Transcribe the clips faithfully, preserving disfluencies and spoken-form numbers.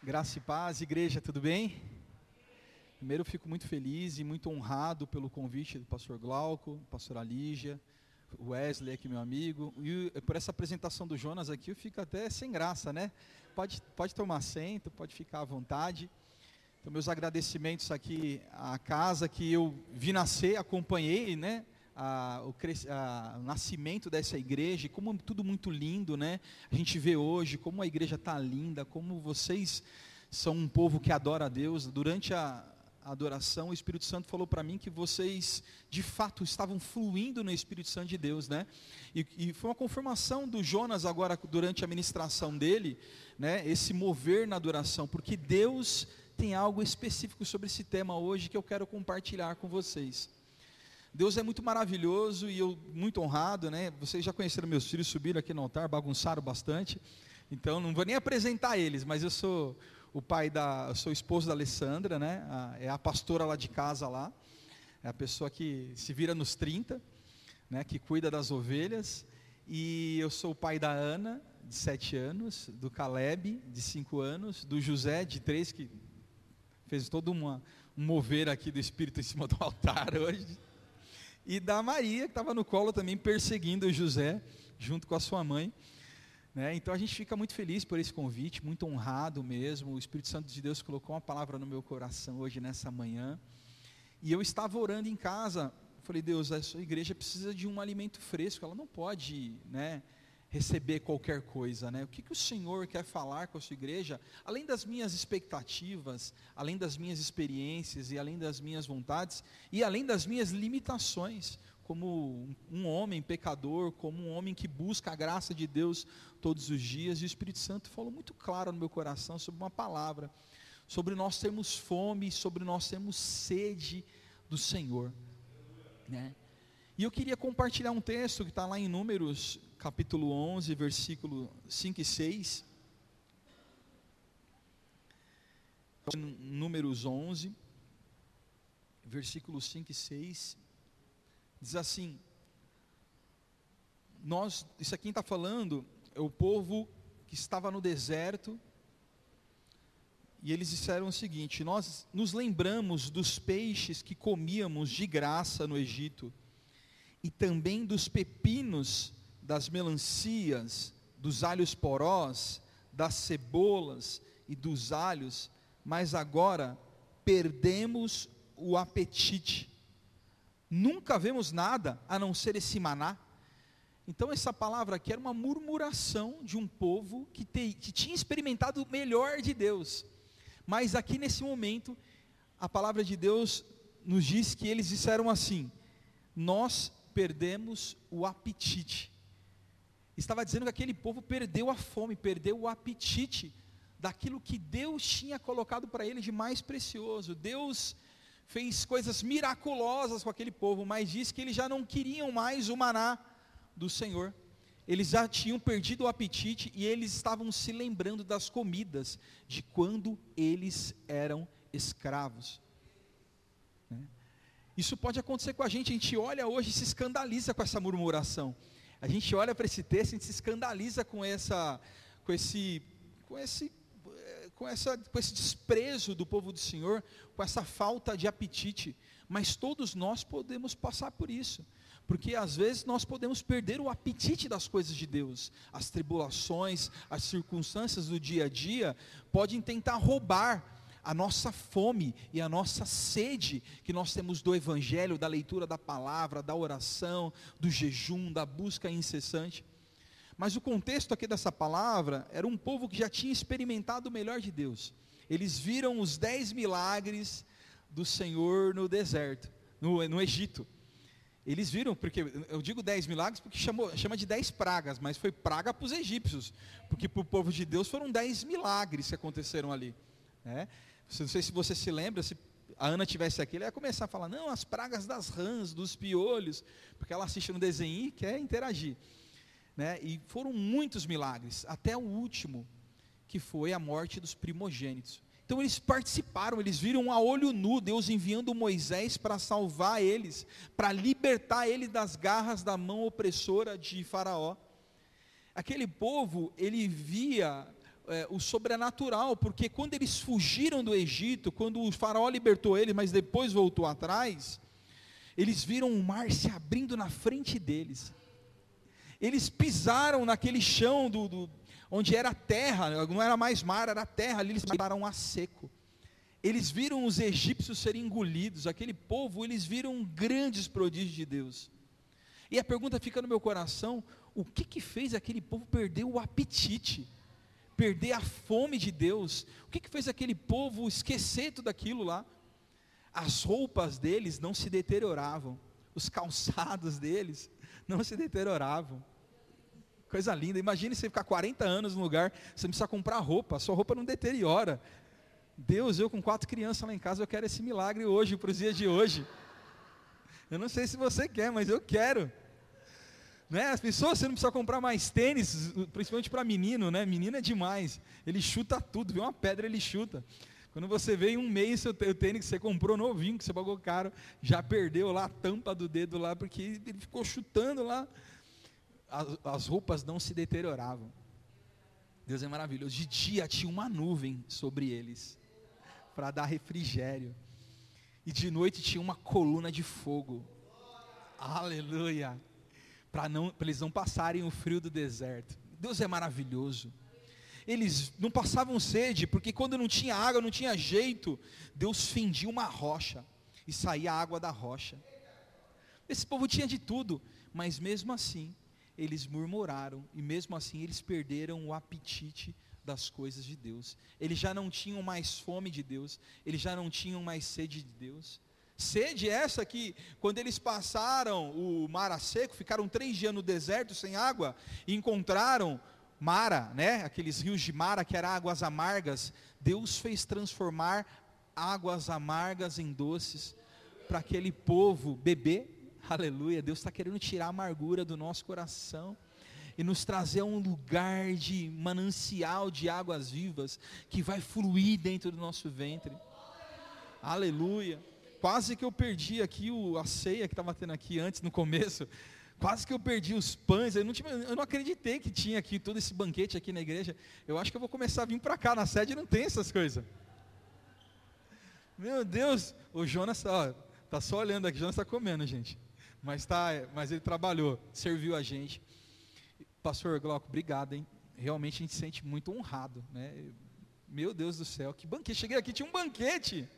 Graça e paz, igreja, tudo bem? Primeiro eu fico muito feliz e muito honrado pelo convite do pastor Glauco, pastor Alígia, Wesley aqui meu amigo, e por essa apresentação do Jonas aqui eu fico até sem graça, né? Pode, pode tomar assento, pode ficar à vontade. Então meus agradecimentos aqui à casa que eu vi nascer, acompanhei, né? A, o, a, o nascimento dessa igreja, como é tudo muito lindo, né? A gente vê hoje como a igreja está linda, como vocês são um povo que adora a Deus. Durante a, a adoração, o Espírito Santo falou para mim que vocês, de fato, estavam fluindo no Espírito Santo de Deus, né? E, e foi uma confirmação do Jonas agora, durante a ministração dele, né? Esse mover na adoração, porque Deus tem algo específico sobre esse tema hoje que eu quero compartilhar com vocês. Deus é muito maravilhoso e eu muito honrado, né? Vocês já conheceram meus filhos, subiram aqui no altar, bagunçaram bastante. Então não vou nem apresentar eles, mas eu sou o pai da, eu sou o esposo da Alessandra, né? A, é a pastora lá de casa lá. É a pessoa que se vira nos trinta, né? Que cuida das ovelhas. E eu sou o pai da Ana, de sete anos, do Caleb, de cinco anos, do José, de três, que fez todo uma, um mover aqui do Espírito em cima do altar hoje. E da Maria, que estava no colo também, perseguindo o José, junto com a sua mãe, né? Então a gente fica muito feliz por esse convite, muito honrado mesmo. O Espírito Santo de Deus colocou uma palavra no meu coração hoje, nessa manhã, e eu estava orando em casa, falei: Deus, a sua igreja precisa de um alimento fresco, ela não pode, né, receber qualquer coisa, né? O que, que o Senhor quer falar com a sua igreja, além das minhas expectativas, além das minhas experiências e além das minhas vontades e além das minhas limitações, como um homem pecador, como um homem que busca a graça de Deus todos os dias. E o Espírito Santo falou muito claro no meu coração sobre uma palavra, sobre nós termos fome, sobre nós termos sede do Senhor, né? E eu queria compartilhar um texto que está lá em Números, capítulo onze, versículo cinco e seis. Números onze, versículos cinco e seis. Diz assim: nós, isso aqui está falando, é o povo que estava no deserto, e eles disseram o seguinte: nós nos lembramos dos peixes que comíamos de graça no Egito, e também dos pepinos, das melancias, dos alhos porós, das cebolas e dos alhos, mas agora perdemos o apetite, nunca vemos nada a não ser esse maná. Então essa palavra aqui era uma murmuração de um povo que, te, que tinha experimentado o melhor de Deus, mas aqui nesse momento, a palavra de Deus nos diz que eles disseram assim: nós perdemos o apetite. Estava dizendo que aquele povo perdeu a fome, perdeu o apetite daquilo que Deus tinha colocado para ele de mais precioso. Deus fez coisas miraculosas com aquele povo, mas diz que eles já não queriam mais o maná do Senhor. Eles já tinham perdido o apetite e eles estavam se lembrando das comidas de quando eles eram escravos. Isso pode acontecer com a gente. A gente olha hoje e se escandaliza com essa murmuração. A gente olha para esse texto e a gente se escandaliza com essa, com esse, com esse, com essa, com esse desprezo do povo do Senhor, com essa falta de apetite. Mas todos nós podemos passar por isso, porque às vezes nós podemos perder o apetite das coisas de Deus. As tribulações, as circunstâncias do dia a dia podem tentar roubar a nossa fome e a nossa sede que nós temos do Evangelho, da leitura da palavra, da oração, do jejum, da busca incessante. Mas o contexto aqui dessa palavra era um povo que já tinha experimentado o melhor de Deus. Eles viram os dez milagres do Senhor no deserto, no, no Egito. Eles viram, porque eu digo dez milagres porque chamou, chama de dez pragas, mas foi praga para os egípcios, porque para o povo de Deus foram dez milagres que aconteceram ali, né? Não sei se você se lembra, se a Ana tivesse aqui, ela ia começar a falar: não, as pragas das rãs, dos piolhos, porque ela assiste no desenho e quer interagir, né? E foram muitos milagres, até o último, que foi a morte dos primogênitos. Então eles participaram, eles viram a olho nu Deus enviando Moisés para salvar eles, para libertar eles das garras da mão opressora de Faraó. Aquele povo, ele via é, o sobrenatural, porque quando eles fugiram do Egito, quando o faraó libertou eles, mas depois voltou atrás, eles viram o mar se abrindo na frente deles. Eles pisaram naquele chão do, do, onde era terra, não era mais mar, era terra, ali eles pararam a seco. Eles viram os egípcios serem engolidos, aquele povo, eles viram grandes prodígios de Deus. E a pergunta fica no meu coração: o que que fez aquele povo perder o apetite, perder a fome de Deus? O que que fez aquele povo esquecer tudo aquilo lá? As roupas deles não se deterioravam, os calçados deles não se deterioravam. Coisa linda. Imagine você ficar quarenta anos no lugar, você não precisa comprar roupa, a sua roupa não deteriora. Deus, eu com quatro crianças lá em casa, eu quero esse milagre hoje, para os dias de hoje. Eu não sei se você quer, mas eu quero. Né? As pessoas, você não precisa comprar mais tênis, principalmente para menino, né? Menino é demais, ele chuta tudo, vê uma pedra, ele chuta. Quando você vê em um mês, seu tênis que você comprou novinho, que você pagou caro, já perdeu lá a tampa do dedo lá, porque ele ficou chutando lá. As, as roupas não se deterioravam. Deus é maravilhoso. De dia tinha uma nuvem sobre eles, para dar refrigério, e de noite tinha uma coluna de fogo, aleluia, para não, para eles não passarem o frio do deserto. Deus é maravilhoso. Eles não passavam sede, porque quando não tinha água, não tinha jeito, Deus fendia uma rocha, e saía a água da rocha. Esse povo tinha de tudo, mas mesmo assim, eles murmuraram, e mesmo assim eles perderam o apetite das coisas de Deus. Eles já não tinham mais fome de Deus, eles já não tinham mais sede de Deus. Sede essa que, quando eles passaram o mar a seco, ficaram três dias no deserto sem água, e encontraram Mara, né? Aqueles rios de Mara, que eram águas amargas. Deus fez transformar águas amargas em doces, para aquele povo beber. Aleluia. Deus está querendo tirar a amargura do nosso coração, e nos trazer a um lugar de manancial de águas vivas, que vai fluir dentro do nosso ventre. Aleluia. Quase que eu perdi aqui o, a ceia que estava tendo aqui antes, no começo. Quase que eu perdi os pães. Eu não, tinha, eu não acreditei que tinha aqui todo esse banquete aqui na igreja. Eu acho que eu vou começar a vir para cá, na sede não tem essas coisas. Meu Deus. O Jonas, ó, tá só olhando aqui, o Jonas está comendo, gente. Mas, tá, mas ele trabalhou, serviu a gente. Pastor Glauco, obrigado, hein? Realmente a gente se sente muito honrado, né? Meu Deus do céu, que banquete. Cheguei aqui, tinha um banquete.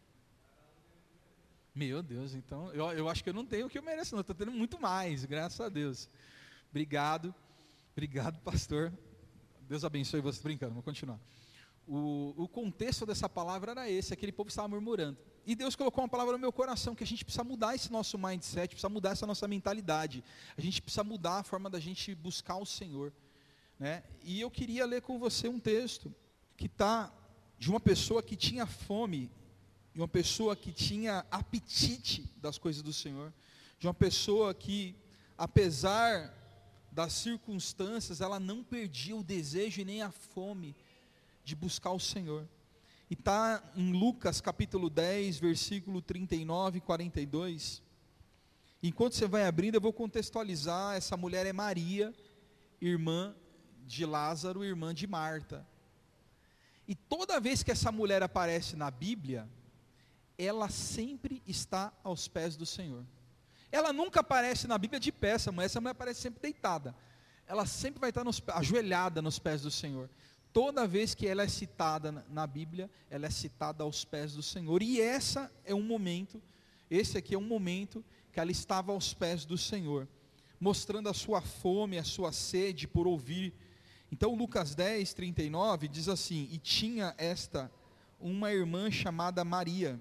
Meu Deus, então, eu, eu acho que eu não tenho o que eu mereço, não, estou tendo muito mais, graças a Deus. Obrigado, obrigado, pastor. Deus abençoe você. Brincando, vou continuar. O, o contexto dessa palavra era esse: aquele povo estava murmurando. E Deus colocou uma palavra no meu coração, que a gente precisa mudar esse nosso mindset, precisa mudar essa nossa mentalidade. A gente precisa mudar a forma da gente buscar o Senhor, né? E eu queria ler com você um texto, que está de uma pessoa que tinha fome, de uma pessoa que tinha apetite das coisas do Senhor, de uma pessoa que, apesar das circunstâncias, ela não perdia o desejo e nem a fome de buscar o Senhor. E está em Lucas capítulo dez, versículo trinta e nove e quarenta e dois. Enquanto você vai abrindo, eu vou contextualizar. Essa mulher é Maria, irmã de Lázaro, irmã de Marta. E toda vez que essa mulher aparece na Bíblia, ela sempre está aos pés do Senhor. Ela nunca aparece na Bíblia de pé, essa mulher, essa mulher aparece sempre deitada. Ela sempre vai estar nos, ajoelhada nos pés do Senhor. Toda vez que ela é citada na, na Bíblia, ela é citada aos pés do Senhor. E essa é um momento, esse aqui é um momento que ela estava aos pés do Senhor, mostrando a sua fome, a sua sede por ouvir. Então Lucas dez, trinta e nove diz assim: e tinha esta uma irmã chamada Maria,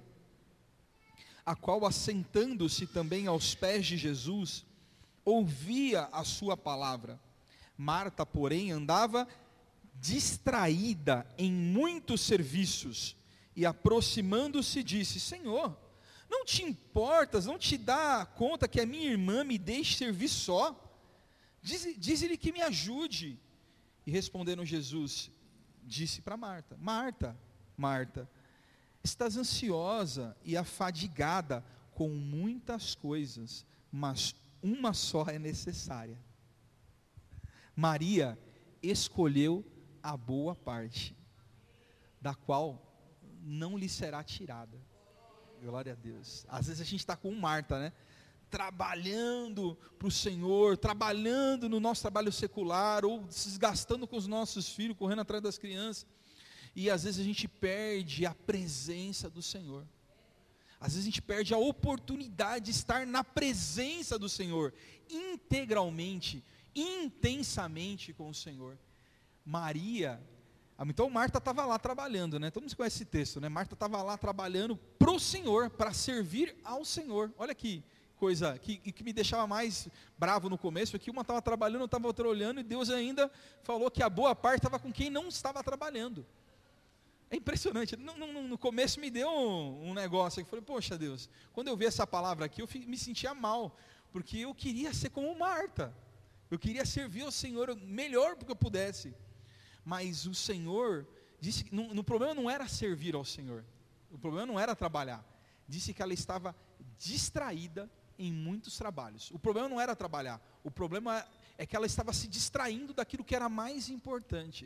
a qual, assentando-se também aos pés de Jesus, ouvia a sua palavra. Marta, porém, andava distraída em muitos serviços, e aproximando-se disse: Senhor, não te importas, não te dá conta que a minha irmã me deixe servir só? Diz, diz-lhe que me ajude. E respondendo Jesus, disse para Marta: Marta, Marta, estás ansiosa e afadigada com muitas coisas, mas uma só é necessária. Maria escolheu a boa parte, da qual não lhe será tirada. Glória a Deus. Às vezes a gente está com Marta, né? Trabalhando para o Senhor, trabalhando no nosso trabalho secular, ou se desgastando com os nossos filhos, correndo atrás das crianças, e às vezes a gente perde a presença do Senhor. Às vezes a gente perde a oportunidade de estar na presença do Senhor, integralmente, intensamente com o Senhor. Maria, então Marta estava lá trabalhando, né? Todo mundo conhece esse texto, né? Marta estava lá trabalhando para o Senhor, para servir ao Senhor. Olha que coisa, que, que me deixava mais bravo no começo, é que uma estava trabalhando, outra estava olhando, e Deus ainda falou que a boa parte estava com quem não estava trabalhando. É impressionante. No, no, no começo me deu um, um negócio, eu falei, poxa Deus, quando eu vi essa palavra aqui, eu me sentia mal, porque eu queria ser como Marta, eu queria servir ao Senhor melhor do que eu pudesse, mas o Senhor disse que no, no problema não era servir ao Senhor, o problema não era trabalhar, disse que ela estava distraída em muitos trabalhos. O problema não era trabalhar, o problema é que ela estava se distraindo daquilo que era mais importante.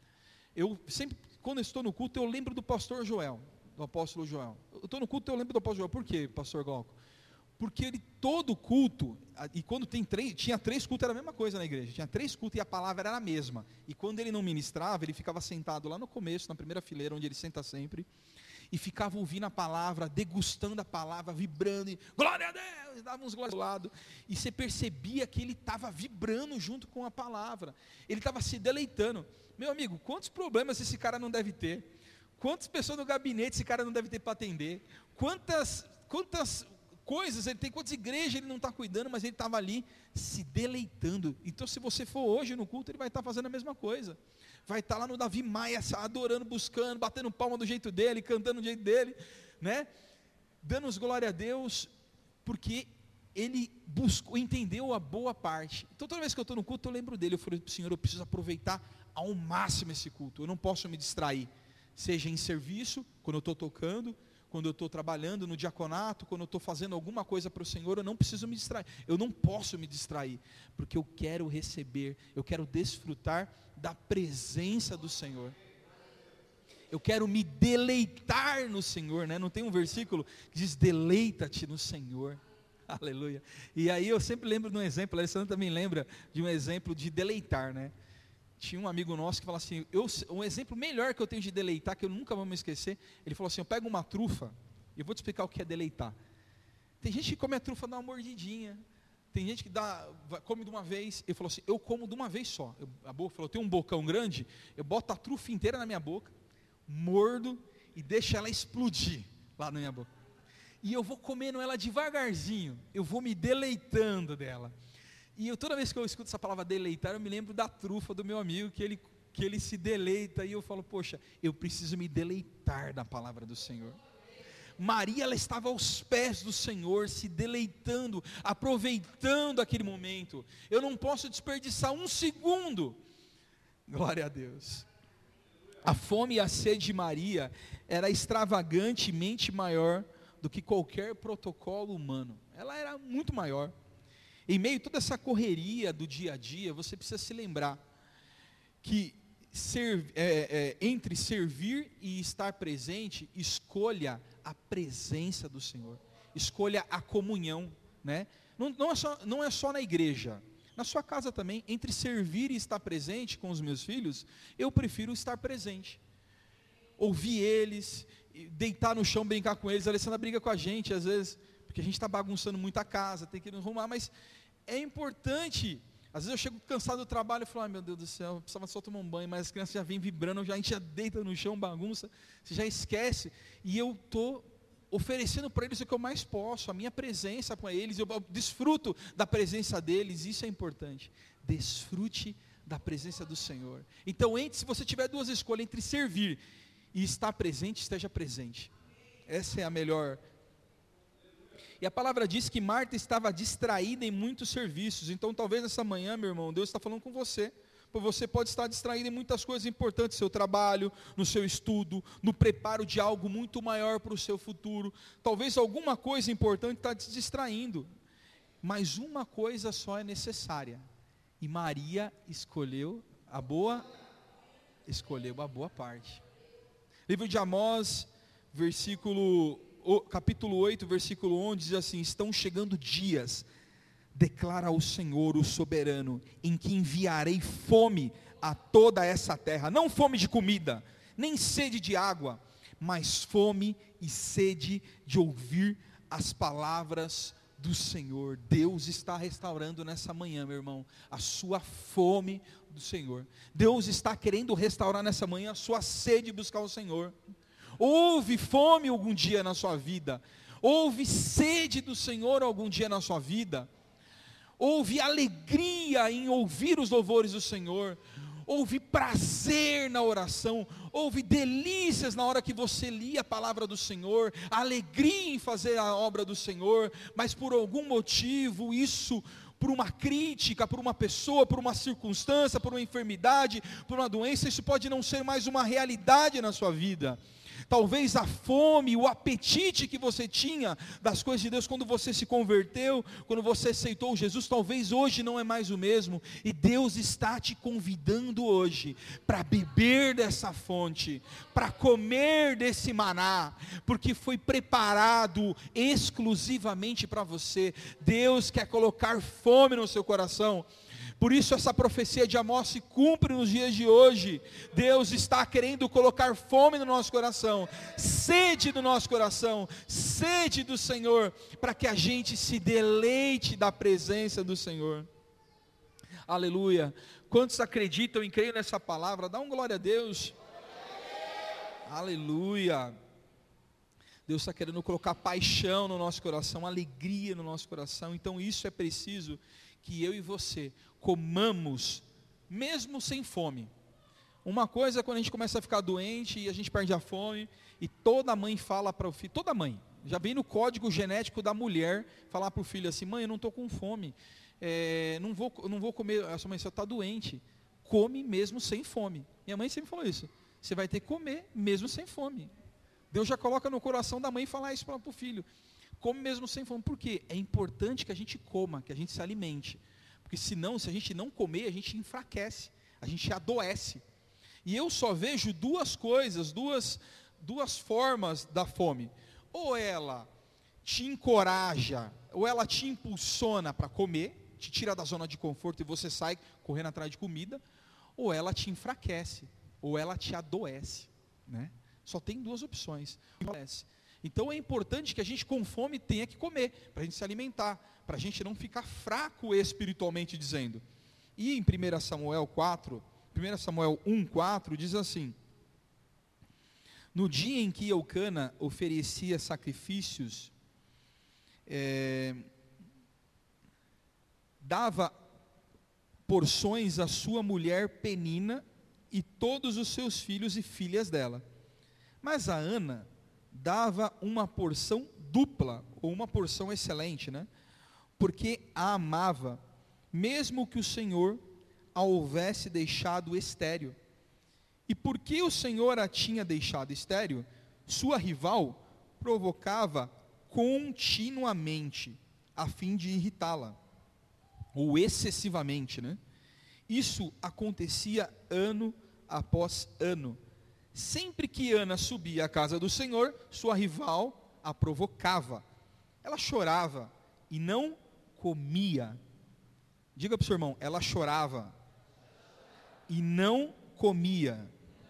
Eu sempre, quando eu estou no culto, eu lembro do pastor Joel, do apóstolo Joel. Eu estou no culto, eu lembro do apóstolo Joel. Por quê, pastor Glauco? Porque ele, todo culto, e quando tem três, tinha três cultos, era a mesma coisa na igreja, tinha três cultos e a palavra era a mesma, e quando ele não ministrava, ele ficava sentado lá no começo, na primeira fileira, onde ele senta sempre, e ficava ouvindo a palavra, degustando a palavra, vibrando, e glória a Deus, e dava uns glórias do lado, e você percebia que ele estava vibrando junto com a palavra, ele estava se deleitando. Meu amigo, quantos problemas esse cara não deve ter? Quantas pessoas no gabinete esse cara não deve ter para atender? Quantas, quantas coisas ele tem, quantas igrejas ele não está cuidando, mas ele estava ali se deleitando. Então se você for hoje no culto, ele vai estar fazendo a mesma coisa, vai estar lá no Davi Maia, adorando, buscando, batendo palma do jeito dele, cantando do jeito dele, né? Dando os glória a Deus, porque ele buscou, entendeu a boa parte. Então toda vez que eu estou no culto, eu lembro dele, eu falei, Senhor, eu preciso aproveitar ao máximo esse culto, eu não posso me distrair, seja em serviço, quando eu estou tocando, quando eu estou trabalhando no diaconato, quando eu estou fazendo alguma coisa para o Senhor, eu não preciso me distrair, eu não posso me distrair, porque eu quero receber, eu quero desfrutar da presença do Senhor, eu quero me deleitar no Senhor, né? Não tem um versículo que diz, deleita-te no Senhor, aleluia, e aí eu sempre lembro de um exemplo, a Alessandra também lembra de um exemplo de deleitar, né? Tinha um amigo nosso que falava assim, eu, um exemplo melhor que eu tenho de deleitar, que eu nunca vou me esquecer, ele falou assim, eu pego uma trufa, e eu vou te explicar o que é deleitar. Tem gente que come a trufa, dá uma mordidinha, tem gente que dá, come de uma vez, ele falou assim, eu como de uma vez só, eu, a boca falou, eu tenho um bocão grande, eu boto a trufa inteira na minha boca, mordo, e deixo ela explodir, lá na minha boca, e eu vou comendo ela devagarzinho, eu vou me deleitando dela. E eu, toda vez que eu escuto essa palavra deleitar, eu me lembro da trufa do meu amigo, que ele, que ele se deleita, e eu falo, poxa, eu preciso me deleitar na palavra do Senhor. Maria, ela estava aos pés do Senhor, se deleitando, aproveitando aquele momento, eu não posso desperdiçar um segundo, glória a Deus. A fome e a sede de Maria, era extravagantemente maior, do que qualquer protocolo humano, ela era muito maior. Em meio a toda essa correria do dia a dia, você precisa se lembrar que ser, é, é, entre servir e estar presente, escolha a presença do Senhor, escolha a comunhão, né? Não, não, é só, não é só na igreja, na sua casa também, entre servir e estar presente com os meus filhos, eu prefiro estar presente, ouvir eles, deitar no chão, brincar com eles. A Alessandra briga com a gente às vezes, porque a gente está bagunçando muito a casa, tem que nos arrumar, mas é importante. Às vezes eu chego cansado do trabalho e falo, ai meu Deus do céu, eu precisava só tomar um banho, mas as crianças já vêm vibrando, já, a gente já deita no chão, bagunça, você já esquece, e eu estou oferecendo para eles o que eu mais posso, a minha presença com eles, eu desfruto da presença deles, isso é importante, desfrute da presença do Senhor. Então, entre, se você tiver duas escolhas, entre servir e estar presente, esteja presente, essa é a melhor. E a palavra diz que Marta estava distraída em muitos serviços. Então talvez nessa manhã, meu irmão, Deus está falando com você, porque você pode estar distraído em muitas coisas importantes, no seu trabalho, no seu estudo, no preparo de algo muito maior para o seu futuro. Talvez alguma coisa importante está te distraindo, mas uma coisa só é necessária, e Maria escolheu a boa, escolheu uma boa parte. Livro de Amós, versículo, capítulo oito, versículo onze, diz assim: estão chegando dias, declara o Senhor, o soberano, em que enviarei fome a toda essa terra, não fome de comida, nem sede de água, mas fome e sede de ouvir as palavras do Senhor. Deus está restaurando nessa manhã, meu irmão, a sua fome do Senhor. Deus está querendo restaurar nessa manhã a sua sede de buscar o Senhor. Houve fome algum dia na sua vida? Houve sede do Senhor algum dia na sua vida? Houve alegria em ouvir os louvores do Senhor? Houve prazer na oração? Houve delícias na hora que você lia a palavra do Senhor? Alegria em fazer a obra do Senhor? Mas por algum motivo isso, por uma crítica, por uma pessoa, por uma circunstância, por uma enfermidade, por uma doença, isso pode não ser mais uma realidade na sua vida. Talvez a fome, o apetite que você tinha das coisas de Deus quando você se converteu, quando você aceitou Jesus, talvez hoje não é mais o mesmo, e Deus está te convidando hoje para beber dessa fonte, para comer desse maná, porque foi preparado exclusivamente para você. Deus quer colocar fome no seu coração. Por isso essa profecia de Amós se cumpre nos dias de hoje. Deus está querendo colocar fome no nosso coração, sede no nosso coração, sede do Senhor, para que a gente se deleite da presença do Senhor. Aleluia. Quantos acreditam e creem nessa palavra? Dá um glória a Deus. Aleluia. Deus está querendo colocar paixão no nosso coração, alegria no nosso coração. Então isso é preciso que eu e você comamos, mesmo sem fome. Uma coisa é quando a gente começa a ficar doente e a gente perde a fome, e toda mãe fala para o filho, toda mãe, já vem no código genético da mulher, falar para o filho assim: mãe, eu não estou com fome, é, não, vou, não vou comer. A sua mãe, você está doente, come mesmo sem fome. Minha mãe sempre falou isso, você vai ter que comer mesmo sem fome. Deus já coloca no coração da mãe falar isso para o filho, come mesmo sem fome. Por quê? É importante que a gente coma, que a gente se alimente, porque senão, se a gente não comer, a gente enfraquece, a gente adoece. E eu só vejo duas coisas, duas, duas formas da fome: ou ela te encoraja, ou ela te impulsiona para comer, te tira da zona de conforto e você sai correndo atrás de comida, ou ela te enfraquece, ou ela te adoece, né? Só tem duas opções. Então é importante que a gente com fome tenha que comer, para a gente se alimentar, para a gente não ficar fraco espiritualmente dizendo. E em primeira Samuel quatro, primeira Samuel um, quatro, diz assim: no dia em que Eucana oferecia sacrifícios, é, dava porções à sua mulher Penina e todos os seus filhos e filhas dela. Mas a Ana dava uma porção dupla, ou uma porção excelente, né? Porque a amava, mesmo que o Senhor a houvesse deixado estéril. E porque o Senhor a tinha deixado estéril, sua rival provocava continuamente, a fim de irritá-la, ou excessivamente, né? Isso acontecia ano após ano. Sempre que Ana subia à casa do Senhor, sua rival a provocava. Ela chorava e não comia. Diga para o seu irmão: ela chorava e não comia.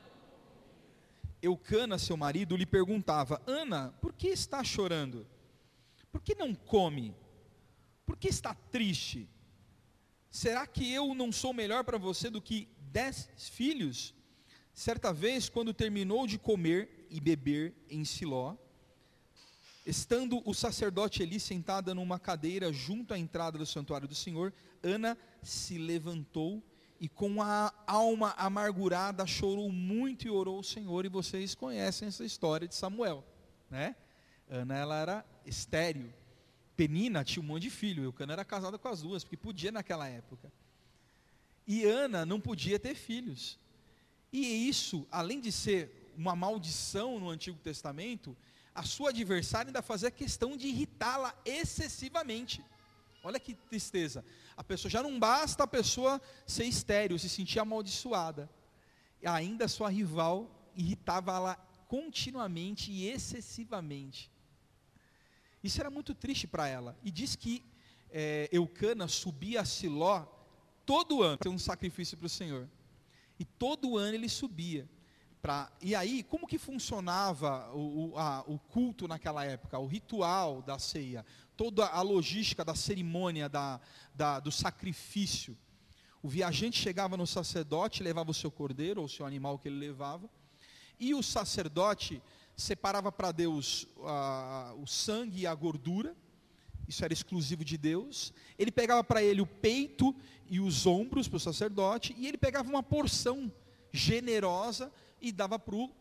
Eucana, seu marido, lhe perguntava: Ana, por que está chorando? Por que não come? Por que está triste? Será que eu não sou melhor para você do que dez filhos? Certa vez, quando terminou de comer e beber em Siló, estando o sacerdote Eli sentada numa cadeira junto à entrada do santuário do Senhor, Ana se levantou e com a alma amargurada chorou muito e orou ao Senhor. E vocês conhecem essa história de Samuel, né? Ana, ela era estéril. Penina tinha um monte de filho. Eucana era casada com as duas, porque podia naquela época. E Ana não podia ter filhos. E isso, além de ser uma maldição no Antigo Testamento, a sua adversária ainda fazia questão de irritá-la excessivamente. Olha que tristeza. A pessoa, já não basta a pessoa ser estéril, se sentir amaldiçoada. ainda sua rival irritava-la continuamente e excessivamente. Isso era muito triste para ela. E diz que é, Eucana subia a Siló todo ano, ter um sacrifício para o Senhor. E todo ano ele subia. Pra, e aí, como que funcionava o, o, a, o culto naquela época? O ritual da ceia, toda a logística da cerimônia, da, da, do sacrifício. O viajante chegava no sacerdote, levava o seu cordeiro, ou o seu animal que ele levava, e o sacerdote separava para Deus a, o sangue e a gordura, isso era exclusivo de Deus. Ele pegava para ele o peito e os ombros para o sacerdote, e ele pegava uma porção generosa e dava para o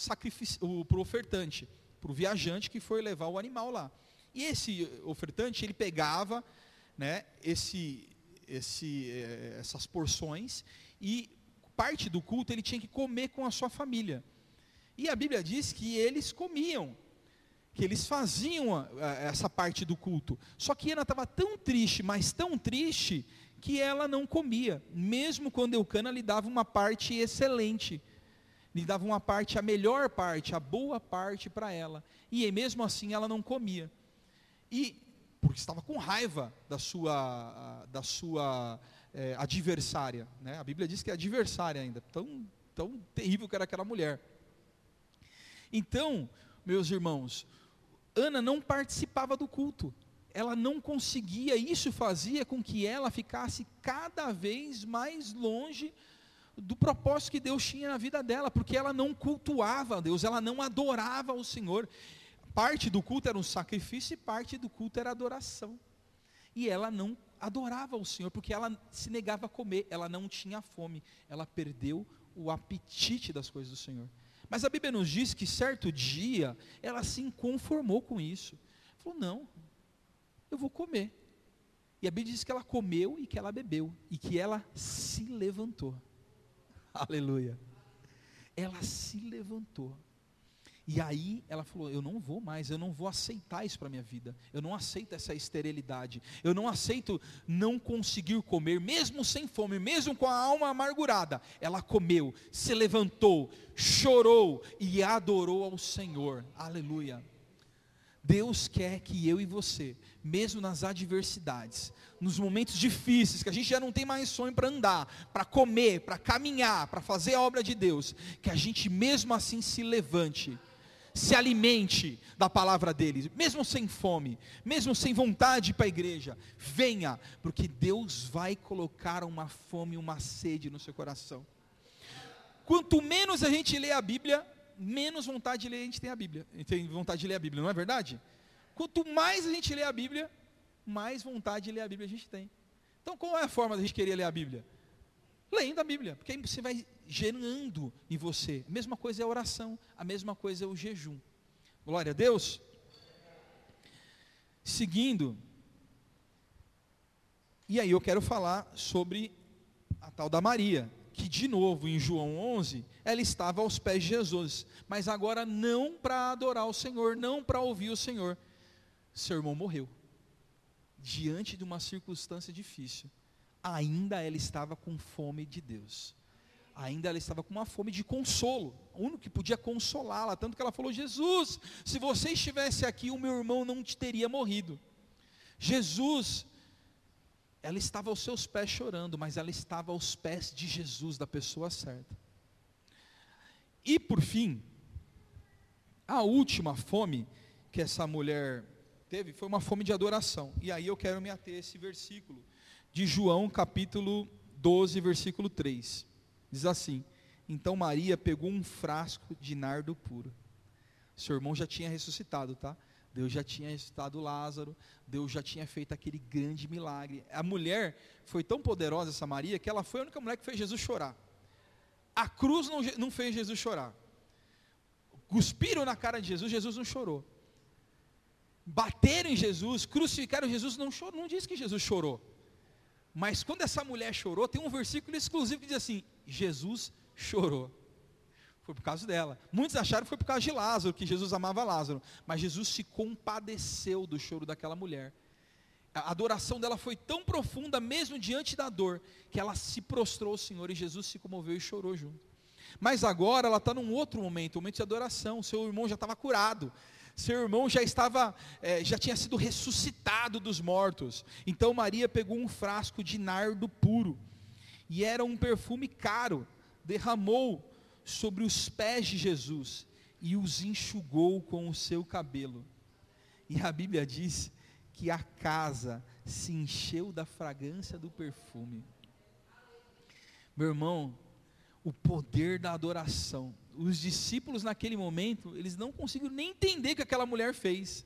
ofertante, para o viajante que foi levar o animal lá. E esse ofertante, ele pegava, né, esse, esse, essas porções, e parte do culto ele tinha que comer com a sua família. E a Bíblia diz que eles comiam, que eles faziam essa parte do culto. Só que Ana estava tão triste, mas tão triste, que ela não comia, mesmo quando Eucana lhe dava uma parte excelente, lhe dava uma parte, a melhor parte, a boa parte para ela, e mesmo assim ela não comia, e porque estava com raiva da sua, da sua é, adversária, né? A Bíblia diz que é adversária ainda, tão, tão terrível que era aquela mulher. Então, meus irmãos, Ana não participava do culto, ela não conseguia, isso fazia com que ela ficasse cada vez mais longe do propósito que Deus tinha na vida dela, porque ela não cultuava a Deus, ela não adorava o Senhor. Parte do culto era um sacrifício e parte do culto era adoração, e ela não adorava o Senhor, porque ela se negava a comer, ela não tinha fome, ela perdeu o apetite das coisas do Senhor. Mas a Bíblia nos diz que certo dia, ela se inconformou com isso, falou, não, eu vou comer, e a Bíblia diz que ela comeu e que ela bebeu, e que ela se levantou, aleluia, ela se levantou, e aí ela falou, eu não vou mais, eu não vou aceitar isso para a minha vida, eu não aceito essa esterilidade, eu não aceito não conseguir comer, mesmo sem fome, mesmo com a alma amargurada. Ela comeu, se levantou, chorou e adorou ao Senhor, aleluia. Deus quer que eu e você, mesmo nas adversidades, nos momentos difíceis, que a gente já não tem mais sonho para andar, para comer, para caminhar, para fazer a obra de Deus, que a gente mesmo assim se levante, se alimente da palavra dele, mesmo sem fome, mesmo sem vontade de ir para a igreja, venha, porque Deus vai colocar uma fome, uma sede no seu coração. Quanto menos a gente lê a Bíblia, menos vontade de ler a gente tem a Bíblia, tem vontade de ler a Bíblia, não é verdade? Quanto mais a gente lê a Bíblia, mais vontade de ler a Bíblia a gente tem. Então qual é a forma da gente querer ler a Bíblia? Lendo a Bíblia, porque aí você vai gerando em você. A mesma coisa é a oração, a mesma coisa é o jejum. Glória a Deus. Seguindo, e aí eu quero falar sobre a tal da Maria, que de novo em João onze, ela estava aos pés de Jesus, mas agora não para adorar o Senhor, não para ouvir o Senhor. Seu irmão morreu, diante de uma circunstância difícil, ainda ela estava com fome de Deus, ainda ela estava com uma fome de consolo, o único que podia consolá-la, tanto que ela falou, Jesus, se você estivesse aqui, o meu irmão não te teria morrido. Jesus, ela estava aos seus pés chorando, mas ela estava aos pés de Jesus, da pessoa certa. E por fim, a última fome que essa mulher teve, foi uma fome de adoração, e aí eu quero me ater a esse versículo, de João capítulo doze, versículo três, diz assim, então Maria pegou um frasco de nardo puro, seu irmão já tinha ressuscitado, tá? Deus já tinha ressuscitado Lázaro, Deus já tinha feito aquele grande milagre, a mulher foi tão poderosa, essa Maria, que ela foi a única mulher que fez Jesus chorar, a cruz não, não fez Jesus chorar, cuspiram na cara de Jesus, Jesus não chorou, bateram em Jesus, crucificaram Jesus, não chorou, não diz que Jesus chorou, mas quando essa mulher chorou, tem um versículo exclusivo que diz assim, Jesus chorou, foi por causa dela. Muitos acharam que foi por causa de Lázaro, que Jesus amava Lázaro, mas Jesus se compadeceu do choro daquela mulher. A adoração dela foi tão profunda, mesmo diante da dor, que ela se prostrou ao Senhor, e Jesus se comoveu e chorou junto. Mas agora ela está num outro momento, um momento de adoração. Seu irmão já estava curado, seu irmão já estava, é, já tinha sido ressuscitado dos mortos. Então Maria pegou um frasco de nardo puro, e era um perfume caro, derramou sobre os pés de Jesus, e os enxugou com o seu cabelo. E a Bíblia diz que a casa se encheu da fragrância do perfume. Meu irmão, o poder da adoração. Os discípulos naquele momento, eles não conseguiram nem entender o que aquela mulher fez.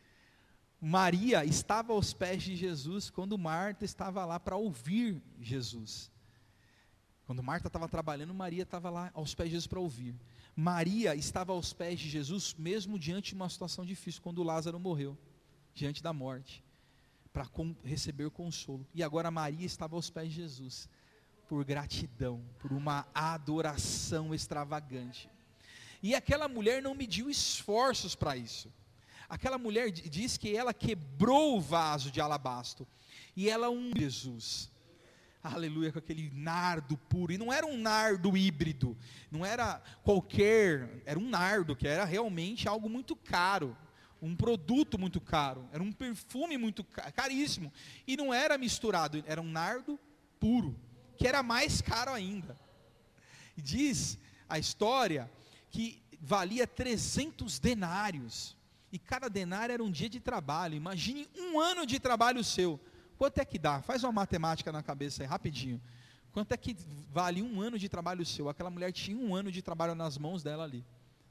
Maria estava aos pés de Jesus, quando Marta estava lá para ouvir Jesus. Quando Marta estava trabalhando, Maria estava lá aos pés de Jesus para ouvir. Maria estava aos pés de Jesus, mesmo diante de uma situação difícil, quando Lázaro morreu, diante da morte, para receber consolo. E agora Maria estava aos pés de Jesus, por gratidão, por uma adoração extravagante. E aquela mulher não mediu esforços para isso. Aquela mulher diz que ela quebrou o vaso de alabastro, e ela ungiu Jesus, aleluia, com aquele nardo puro. E não era um nardo híbrido, não era qualquer, era um nardo que era realmente algo muito caro, um produto muito caro, era um perfume muito caríssimo, e não era misturado, era um nardo puro, que era mais caro ainda. E diz a história que valia trezentos denários, e cada denário era um dia de trabalho. Imagine um ano de trabalho seu. Quanto é que dá? Faz uma matemática na cabeça aí, rapidinho. Quanto é que vale um ano de trabalho seu? Aquela mulher tinha um ano de trabalho nas mãos dela ali.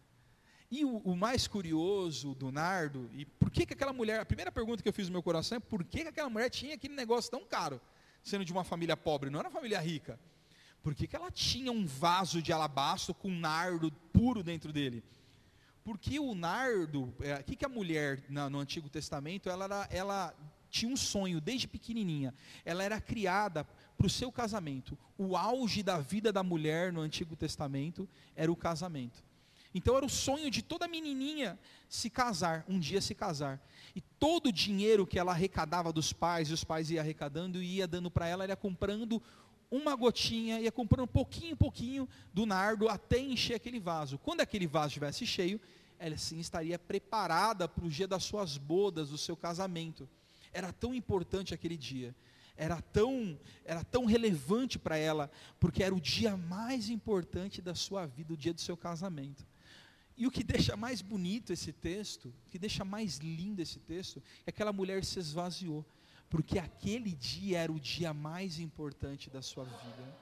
E o, o mais curioso do nardo, e por que que aquela mulher, a primeira pergunta que eu fiz no meu coração é, por que que aquela mulher tinha aquele negócio tão caro, sendo de uma família pobre, não era uma família rica? Por que que ela tinha um vaso de alabastro com nardo puro dentro dele? Porque o nardo, o é, que que a mulher na, no Antigo Testamento, ela, era, ela tinha um sonho desde pequenininha, ela era criada para o seu casamento. O auge da vida da mulher no Antigo Testamento era o casamento. Então era o sonho de toda menininha se casar, um dia se casar. E todo o dinheiro que ela arrecadava dos pais, e os pais iam arrecadando e ia dando para ela, ela ia comprando uma gotinha, ia comprando pouquinho, pouquinho do nardo até encher aquele vaso. Quando aquele vaso estivesse cheio, ela sim estaria preparada para o dia das suas bodas, do seu casamento. Era tão importante aquele dia, era tão, era tão relevante para ela, porque era o dia mais importante da sua vida, o dia do seu casamento. E o que deixa mais bonito esse texto, o que deixa mais lindo esse texto, é que aquela mulher se esvaziou, porque aquele dia era o dia mais importante da sua vida.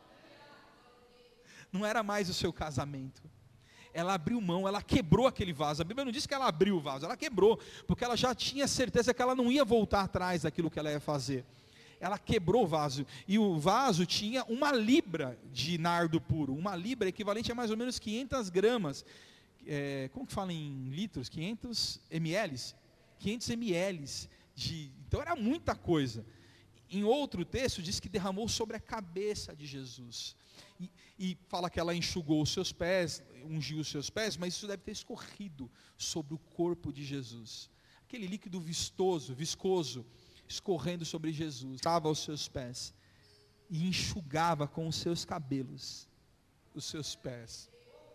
Não era mais o seu casamento. Ela abriu mão, ela quebrou aquele vaso. A Bíblia não diz que ela abriu o vaso, ela quebrou, porque ela já tinha certeza que ela não ia voltar atrás daquilo que ela ia fazer. Ela quebrou o vaso, e o vaso tinha uma libra de nardo puro. Uma libra equivalente a mais ou menos quinhentas gramas, é, como que fala em litros? quinhentos mililitros, quinhentos mililitros de, então era muita coisa. Em outro texto diz que derramou sobre a cabeça de Jesus, e, e fala que ela enxugou os seus pés, ungiu os seus pés, mas isso deve ter escorrido sobre o corpo de Jesus, aquele líquido vistoso, viscoso, escorrendo sobre Jesus, estava aos seus pés, e enxugava com os seus cabelos, os seus pés,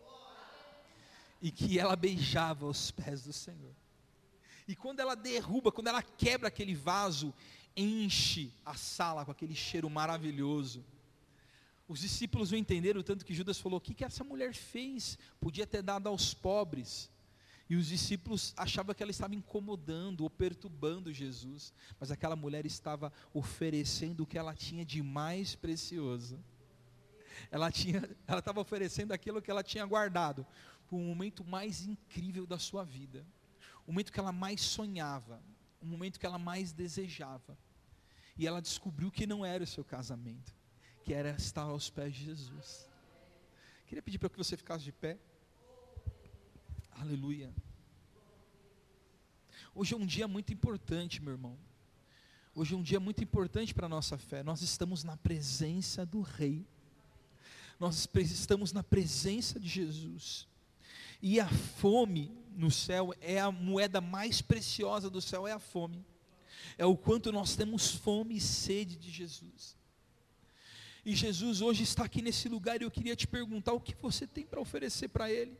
e que ela beijava os pés do Senhor. E quando ela derruba, quando ela quebra aquele vaso, enche a sala com aquele cheiro maravilhoso. Os discípulos não entenderam o tanto que Judas falou, o que que essa mulher fez? Podia ter dado aos pobres. E os discípulos achavam que ela estava incomodando ou perturbando Jesus, mas aquela mulher estava oferecendo o que ela tinha de mais precioso. Ela tinha, ela estava oferecendo aquilo que ela tinha guardado, para o momento mais incrível da sua vida, o momento que ela mais sonhava, o momento que ela mais desejava. E ela descobriu que não era o seu casamento, que era estar aos pés de Jesus. Queria pedir para que você ficasse de pé. Aleluia. Hoje é um dia muito importante, meu irmão. Hoje é um dia muito importante para a nossa fé. Nós estamos na presença do Rei. Nós estamos na presença de Jesus. E a fome no céu é a moeda mais preciosa do céu, é a fome. É o quanto nós temos fome e sede de Jesus. E Jesus hoje está aqui nesse lugar e eu queria te perguntar o que você tem para oferecer para Ele.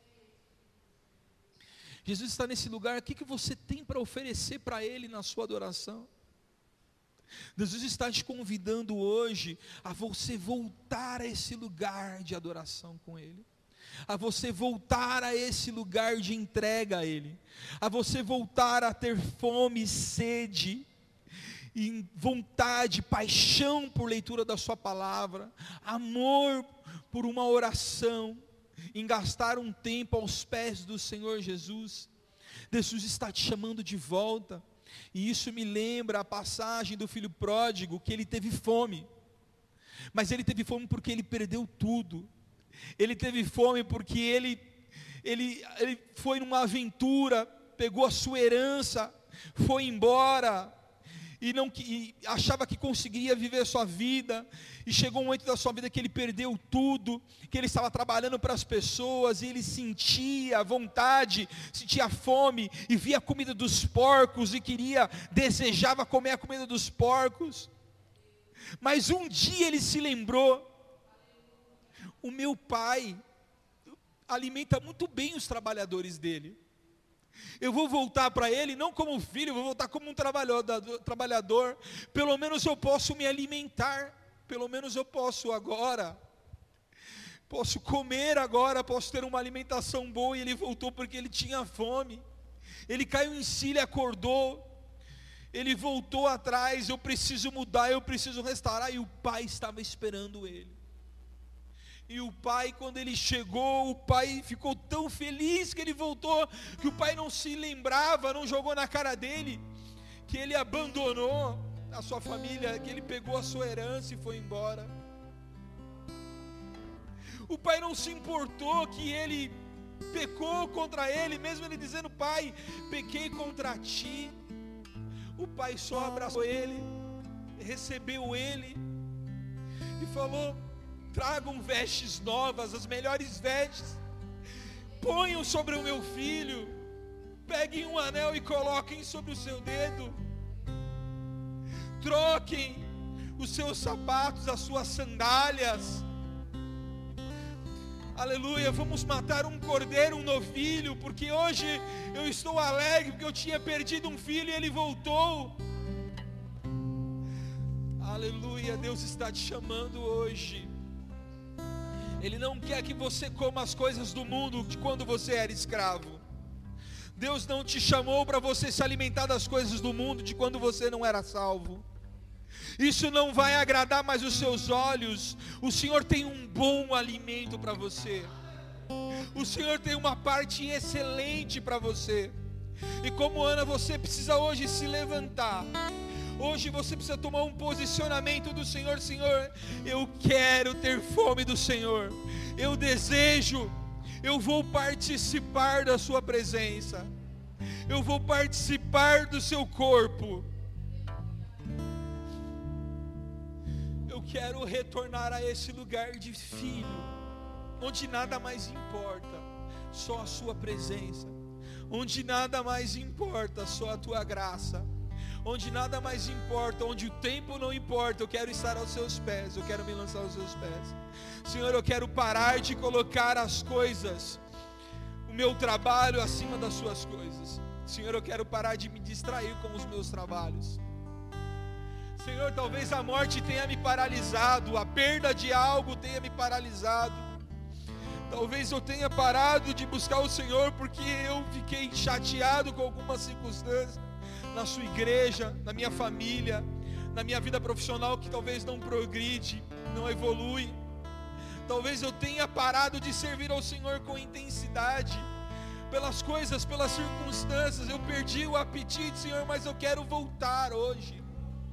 Jesus está nesse lugar, o que, que você tem para oferecer para Ele na sua adoração? Jesus está te convidando hoje a você voltar a esse lugar de adoração com Ele, a você voltar a esse lugar de entrega a Ele, a você voltar a ter fome, sede, e vontade, paixão por leitura da sua palavra, amor por uma oração, em gastar um tempo aos pés do Senhor Jesus. Jesus está te chamando de volta. E isso me lembra a passagem do filho pródigo, que ele teve fome, mas ele teve fome porque ele perdeu tudo. Ele teve fome porque ele, ele, ele foi numa aventura, pegou a sua herança, foi embora, e, não, e achava que conseguiria viver a sua vida, e chegou um momento da sua vida que ele perdeu tudo, que ele estava trabalhando para as pessoas, e ele sentia vontade, sentia fome, e via a comida dos porcos, e queria, desejava comer a comida dos porcos, mas um dia ele se lembrou, o meu pai alimenta muito bem os trabalhadores dele, eu vou voltar para ele, não como filho, eu vou voltar como um trabalhador, trabalhador, pelo menos eu posso me alimentar, pelo menos eu posso agora, posso comer agora, posso ter uma alimentação boa. E ele voltou porque ele tinha fome, ele caiu em si, ele acordou, ele voltou atrás, eu preciso mudar, eu preciso restaurar, e o pai estava esperando ele. E o pai, quando ele chegou, o pai ficou tão feliz que ele voltou, que o pai não se lembrava, não jogou na cara dele, que ele abandonou a sua família, que ele pegou a sua herança e foi embora. O pai não se importou que ele pecou contra ele, mesmo ele dizendo: pai, pequei contra ti. O pai só abraçou ele, recebeu ele e falou: tragam vestes novas, as melhores vestes, ponham sobre o meu filho, peguem um anel e coloquem sobre o seu dedo, troquem os seus sapatos, as suas sandálias, aleluia, vamos matar um cordeiro, um novilho, porque hoje eu estou alegre, porque eu tinha perdido um filho e ele voltou. Aleluia, Deus está te chamando hoje. Ele não quer que você coma as coisas do mundo de quando você era escravo. Deus não te chamou para você se alimentar das coisas do mundo de quando você não era salvo. Isso não vai agradar mais os seus olhos. O Senhor tem um bom alimento para você. O Senhor tem uma parte excelente para você. E como Ana, você precisa hoje se levantar. Hoje você precisa tomar um posicionamento do Senhor. Senhor, eu quero ter fome do Senhor, eu desejo, eu vou participar da sua presença, eu vou participar do seu corpo, eu quero retornar a esse lugar de filho, onde nada mais importa, só a sua presença, onde nada mais importa, só a tua graça, onde nada mais importa, onde o tempo não importa. Eu quero estar aos seus pés, eu quero me lançar aos seus pés. Senhor, eu quero parar de colocar as coisas, o meu trabalho acima das suas coisas. Senhor, eu quero parar de me distrair com os meus trabalhos. Senhor, talvez a morte tenha me paralisado, a perda de algo tenha me paralisado, talvez eu tenha parado de buscar o Senhor porque eu fiquei chateado com algumas circunstâncias na sua igreja, na minha família, na minha vida profissional, que talvez não progride, não evolui. Talvez eu tenha parado de servir ao Senhor com intensidade, pelas coisas, pelas circunstâncias, eu perdi o apetite, Senhor, mas eu quero voltar hoje.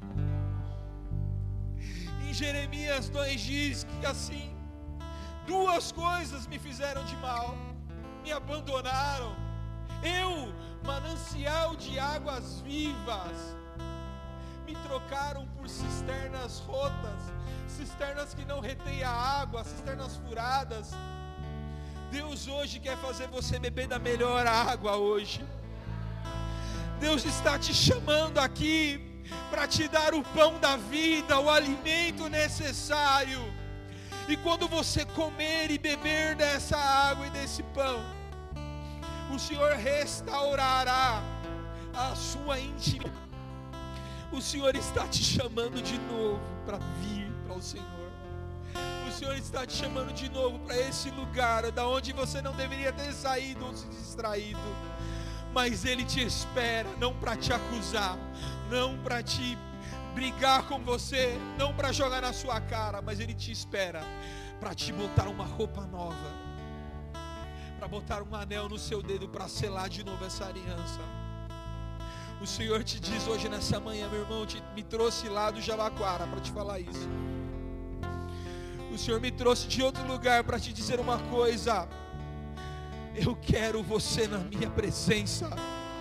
Em Jeremias dois diz que assim, duas coisas me fizeram de mal, me abandonaram, eu, manancial de águas vivas, me trocaram por cisternas rotas, cisternas que não retêm a água, cisternas furadas. Deus hoje quer fazer você beber da melhor água hoje. Deus está te chamando aqui para te dar o pão da vida, o alimento necessário. E quando você comer e beber dessa água e desse pão, o Senhor restaurará a sua intimidade. O Senhor está te chamando de novo para vir para o Senhor. O Senhor está te chamando de novo para esse lugar da onde você não deveria ter saído ou se distraído. Mas Ele te espera, não para te acusar, não para te brigar com você, não para jogar na sua cara, mas Ele te espera para te botar uma roupa nova, para botar um anel no seu dedo, para selar de novo essa aliança. O Senhor te diz hoje nessa manhã, meu irmão, te, me trouxe lá do Jabaquara para te falar isso. O Senhor me trouxe de outro lugar para te dizer uma coisa: eu quero você na minha presença.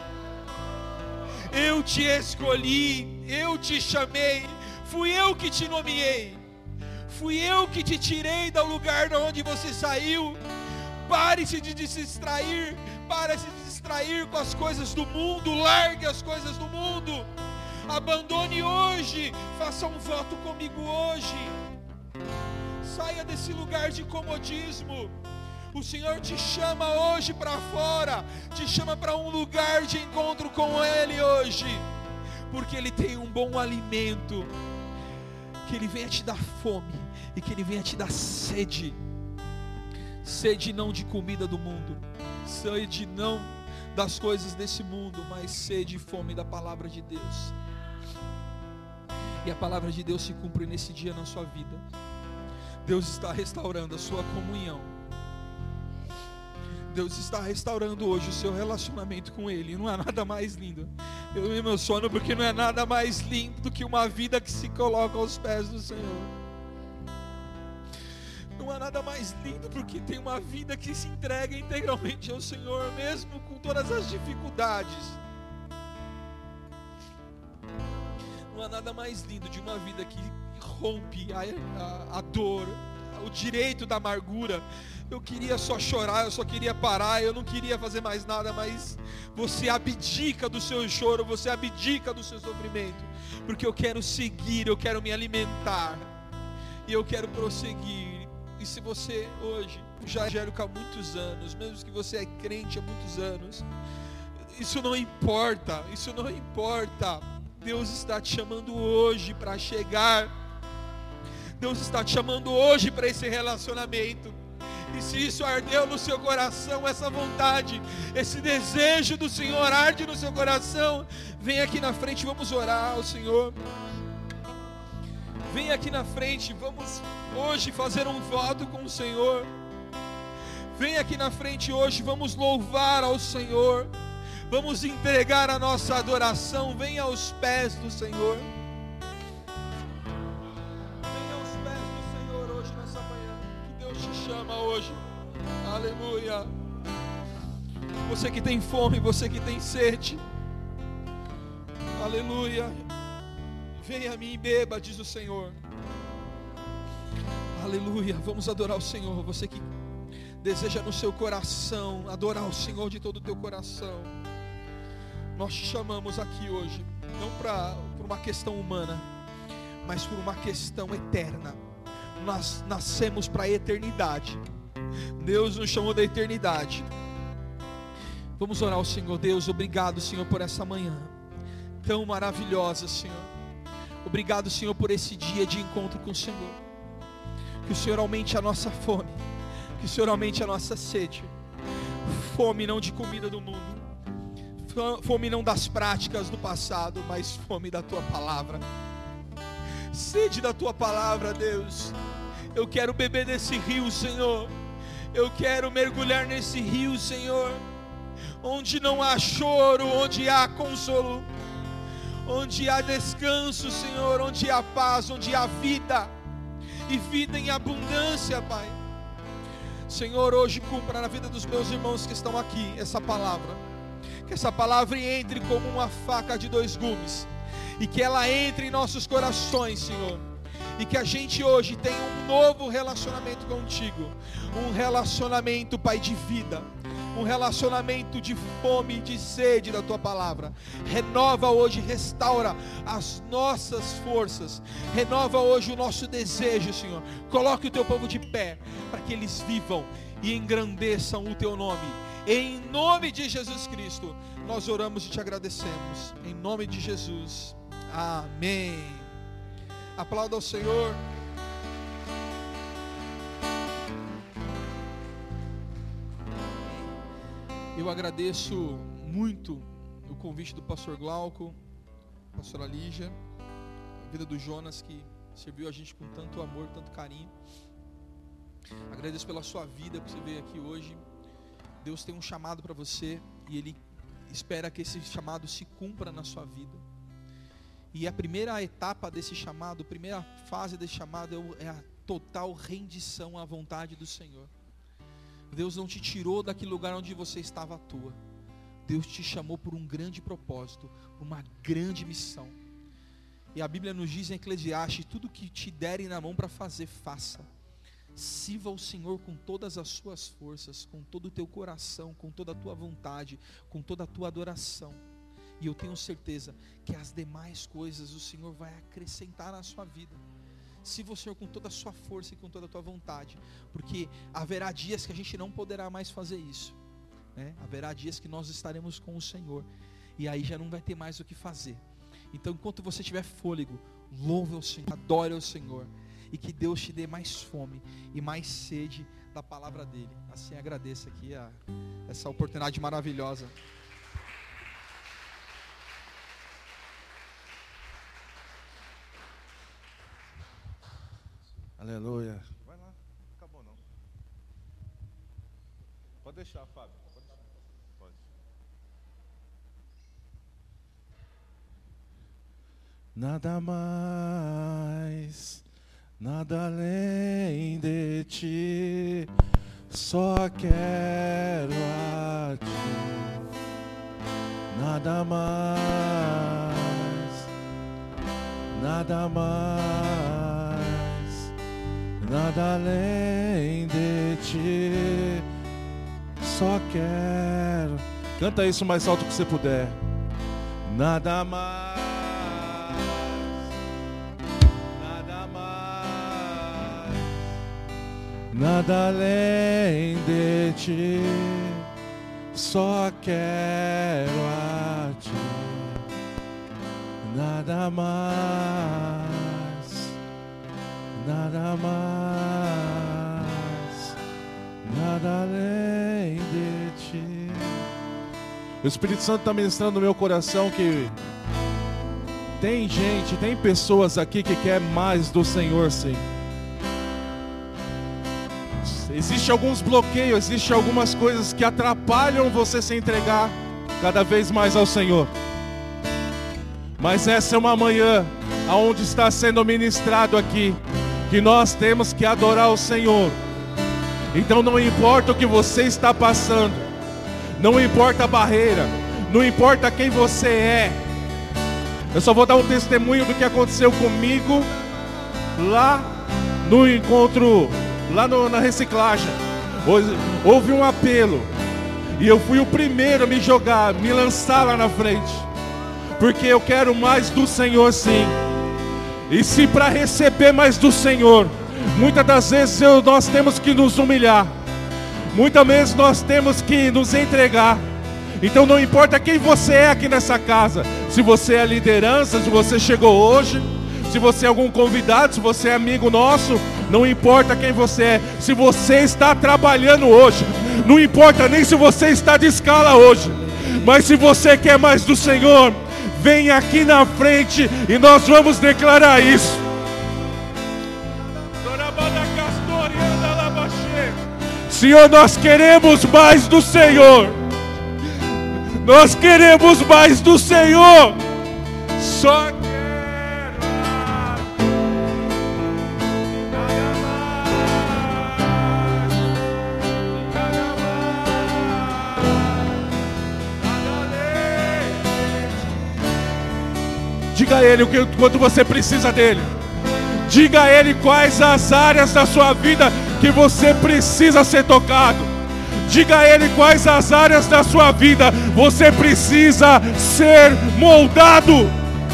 Eu te escolhi, eu te chamei, fui eu que te nomeei, fui eu que te tirei do lugar de onde você saiu. Pare-se de se distrair, pare-se de distrair com as coisas do mundo, largue as coisas do mundo, abandone hoje, faça um voto comigo hoje, saia desse lugar de comodismo. O Senhor te chama hoje para fora, te chama para um lugar de encontro com Ele hoje, porque Ele tem um bom alimento, que Ele venha te dar fome, e que Ele venha te dar sede, sede não de comida do mundo, sede não das coisas desse mundo, mas sede e fome da palavra de Deus. E a palavra de Deus se cumpre nesse dia na sua vida. Deus está restaurando a sua comunhão, Deus está restaurando hoje o seu relacionamento com Ele. Não há nada mais lindo, eu me emociono porque não é nada mais lindo do que uma vida que se coloca aos pés do Senhor. Não há nada mais lindo porque tem uma vida que se entrega integralmente ao Senhor, mesmo com todas as dificuldades. Não há nada mais lindo de uma vida que rompe a, a, a dor, o direito da amargura. Eu queria só chorar, eu só queria parar, eu não queria fazer mais nada, mas você abdica do seu choro, você abdica do seu sofrimento, porque eu quero seguir, eu quero me alimentar, e eu quero prosseguir. E se você hoje já é evangélico há muitos anos, mesmo que você é crente há muitos anos, isso não importa, isso não importa. Deus está te chamando hoje para chegar, Deus está te chamando hoje para esse relacionamento. E se isso ardeu no seu coração, essa vontade, esse desejo do Senhor arde no seu coração, vem aqui na frente, vamos orar ao Senhor. Vem aqui na frente, vamos hoje fazer um voto com o Senhor. Vem aqui na frente hoje, vamos louvar ao Senhor, vamos entregar a nossa adoração. Vem aos pés do Senhor. Chama hoje, aleluia. Você que tem fome, você que tem sede, aleluia, venha a mim e beba, diz o Senhor, aleluia. Vamos adorar o Senhor. Você que deseja no seu coração adorar o Senhor de todo o teu coração, nós te chamamos aqui hoje, não para por uma questão humana, mas por uma questão eterna. Nós nascemos para a eternidade. Deus nos chamou da eternidade. Vamos orar ao Senhor. Deus, obrigado, Senhor, por essa manhã tão maravilhosa, Senhor. Obrigado, Senhor, por esse dia de encontro com o Senhor. Que o Senhor aumente a nossa fome, que o Senhor aumente a nossa sede. Fome não de comida do mundo, fome não das práticas do passado, mas fome da Tua palavra. Sede da Tua palavra, Deus. Eu quero beber desse rio, Senhor. Eu quero mergulhar nesse rio, Senhor, onde não há choro, onde há consolo, onde há descanso, Senhor, onde há paz, onde há vida, e vida em abundância, Pai. Senhor, hoje cumpra na vida dos meus irmãos que estão aqui essa palavra, que essa palavra entre como uma faca de dois gumes, e que ela entre em nossos corações, Senhor, e que a gente hoje tenha um novo relacionamento contigo, um relacionamento, Pai, de vida, um relacionamento de fome, de sede da tua palavra. Renova hoje, restaura as nossas forças, renova hoje o nosso desejo, Senhor. Coloque o teu povo de pé, para que eles vivam e engrandeçam o teu nome. Em nome de Jesus Cristo, nós oramos e te agradecemos. Em nome de Jesus, amém. Aplauda ao Senhor. Eu agradeço muito o convite do pastor Glauco, pastora Lígia, a vida do Jonas, que serviu a gente com tanto amor, tanto carinho. Agradeço pela sua vida, por você veio aqui hoje. Deus tem um chamado para você e Ele espera que esse chamado se cumpra na sua vida. E a primeira etapa desse chamado, a primeira fase desse chamado é a total rendição à vontade do Senhor. Deus não te tirou daquele lugar onde você estava à toa. Deus te chamou por um grande propósito, por uma grande missão. E a Bíblia nos diz em Eclesiastes: tudo que te derem na mão para fazer, faça. Sirva ao Senhor com todas as suas forças, com todo o teu coração, com toda a tua vontade, com toda a tua adoração. E eu tenho certeza que as demais coisas o Senhor vai acrescentar na sua vida. Sirva o Senhor com toda a sua força e com toda a tua vontade, porque haverá dias que a gente não poderá mais fazer isso, né? Haverá dias que nós estaremos com o Senhor, e aí já não vai ter mais o que fazer. Então, enquanto você tiver fôlego, louve ao Senhor, adore ao Senhor, e que Deus te dê mais fome e mais sede da palavra dEle. Assim, agradeço aqui a, essa oportunidade maravilhosa. Aleluia. Vai lá, acabou não. Pode deixar, Fábio. Pode deixar. Pode. Nada mais, nada além de ti, só quero a ti. Nada mais, nada mais. Nada além de ti, só quero. Canta isso o mais alto que você puder. Nada mais, nada mais, nada além de ti, só quero a ti. Nada mais, nada mais, nada além de ti. O Espírito Santo está ministrando no meu coração que tem gente, tem pessoas aqui que quer mais do Senhor, sim. Existem alguns bloqueios, existem algumas coisas que atrapalham você se entregar cada vez mais ao Senhor. Mas essa é uma manhã onde está sendo ministrado aqui que nós temos que adorar o Senhor. Então não importa o que você está passando, não importa a barreira, não importa quem você é. Eu só vou dar um testemunho do que aconteceu comigo lá no encontro, lá no, na reciclagem. Houve um apelo e eu fui o primeiro a me jogar, me lançar lá na frente, porque eu quero mais do Senhor, sim. E se para receber mais do Senhor, muitas das vezes eu, nós temos que nos humilhar, muitas vezes nós temos que nos entregar. Então não importa quem você é aqui nessa casa, se você é liderança, se você chegou hoje, se você é algum convidado, se você é amigo nosso, não importa quem você é, se você está trabalhando hoje, não importa nem se você está de escala hoje, mas se você quer mais do Senhor, vem aqui na frente e nós vamos declarar isso. Senhor, nós queremos mais do Senhor. Nós queremos mais do Senhor. Só quero Diga a Ele o que, quanto você precisa dEle. Diga a Ele quais as áreas da sua vida que você precisa ser tocado. Diga a Ele quais as áreas da sua vida você precisa ser moldado.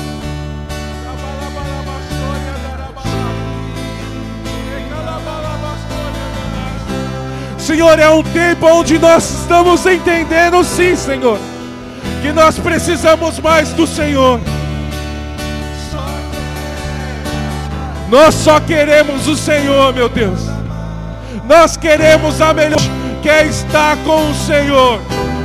Senhor, é um tempo onde nós estamos entendendo, sim, Senhor, que nós precisamos mais do Senhor. Nós só queremos o Senhor, meu Deus. Nós queremos a melhor. Quer estar com o Senhor.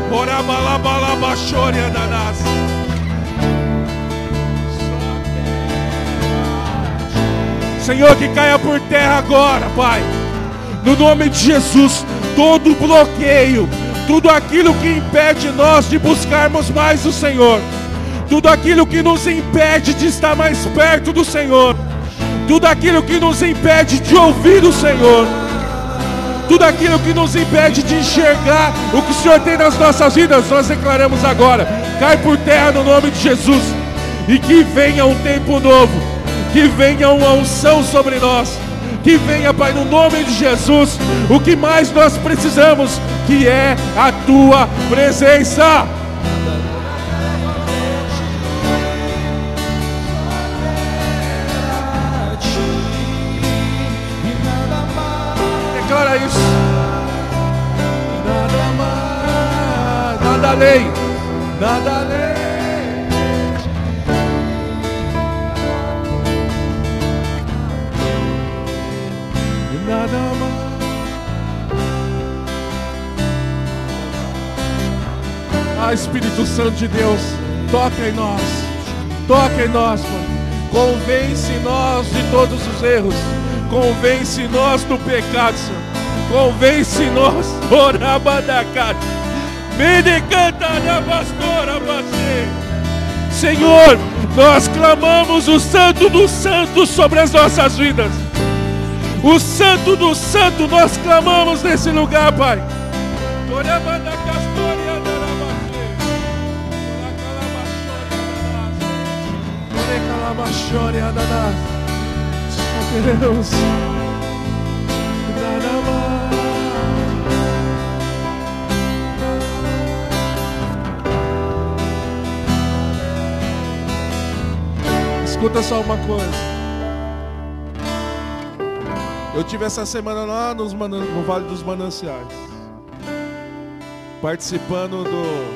Senhor, que caia por terra agora, Pai. No nome de Jesus, todo bloqueio, tudo aquilo que impede nós de buscarmos mais o Senhor, tudo aquilo que nos impede de estar mais perto do Senhor, tudo aquilo que nos impede de ouvir o Senhor, tudo aquilo que nos impede de enxergar o que o Senhor tem nas nossas vidas, nós declaramos agora, cai por terra no nome de Jesus, e que venha um tempo novo, que venha uma unção sobre nós, que venha, Pai, no nome de Jesus, o que mais nós precisamos, que é a Tua presença. Declara isso. Nada mais, nada além, nada além. Nada mais. Ah, Espírito Santo de Deus, toca em nós, toca em nós, Pai. Convence nós de todos os erros, convence nós do pecado, Senhor. Convence nós, orabadacate, medicanta na pastora, Senhor, nós clamamos o Santo dos Santos sobre as nossas vidas. O Santo do Santo nós clamamos nesse lugar, Pai. Só Deus. Escuta só uma coisa. Eu tive essa semana lá nos Manan... no Vale dos Mananciais, participando do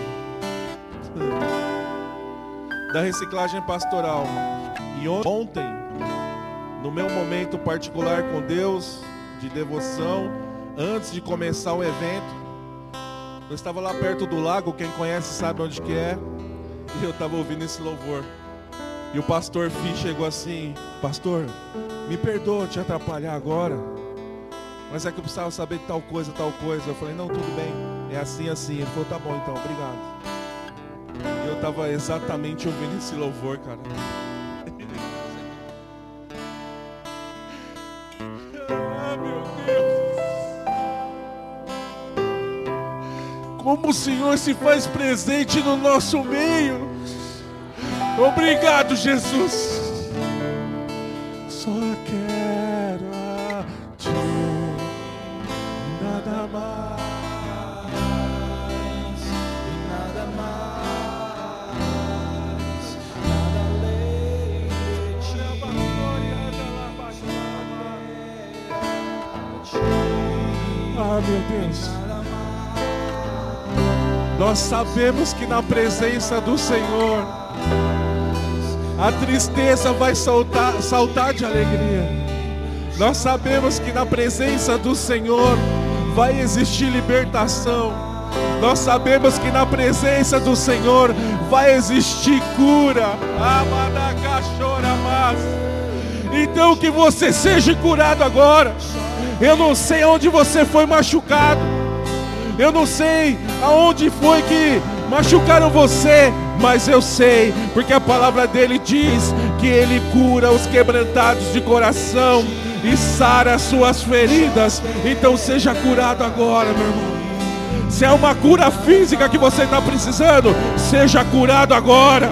da reciclagem pastoral. E ontem, no meu momento particular com Deus, de devoção, antes de começar o evento, eu estava lá perto do lago, quem conhece sabe onde que é, e eu estava ouvindo esse louvor. E o pastor Fih chegou assim: pastor, me perdoa te atrapalhar agora, mas é que eu precisava saber de tal coisa, tal coisa. Eu falei: não, tudo bem, é assim, assim. Ele falou: tá bom então, obrigado. E eu estava exatamente ouvindo esse louvor, cara. Ah, meu Deus. Como o Senhor se faz presente no nosso meio. Obrigado, Jesus. Só quero a Ti, nada mais, nada mais, nada além de Ti. Ah, meu Deus. Nós sabemos que na presença do Senhor a tristeza vai saltar, saltar de alegria. Nós sabemos que na presença do Senhor vai existir libertação. Nós sabemos que na presença do Senhor vai existir cura. Então que você seja curado agora. Eu não sei onde você foi machucado. Eu não sei aonde foi que machucaram você, mas eu sei, porque a palavra dele diz que ele cura os quebrantados de coração e sara as suas feridas. Então seja curado agora, meu irmão. Se é uma cura física que você está precisando, seja curado agora.